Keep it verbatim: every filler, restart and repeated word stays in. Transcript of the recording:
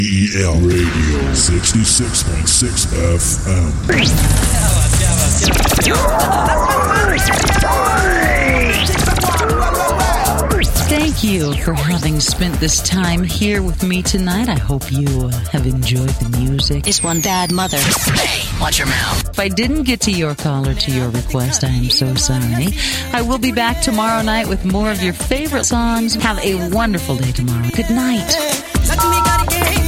E L Radio sixty-six point six F M. Thank you for having spent this time here with me tonight. I hope you uh, have enjoyed the music. It's one bad mother. Hey, watch your mouth. If I didn't get to your call or to your request, I am so sorry. I will be back tomorrow night with more of your favorite songs. Have a wonderful day tomorrow. Good night.